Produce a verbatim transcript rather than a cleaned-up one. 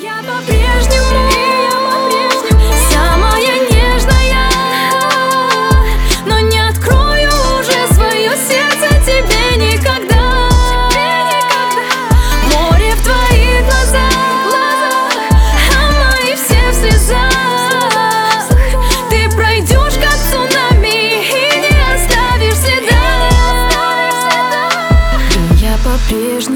я по-прежнему самая нежная, но не открою уже свое сердце тебе никогда. Море в твоих глазах, а мои все в слезах. Ты пройдешь как цунами и не оставишь следа. И я по-прежнему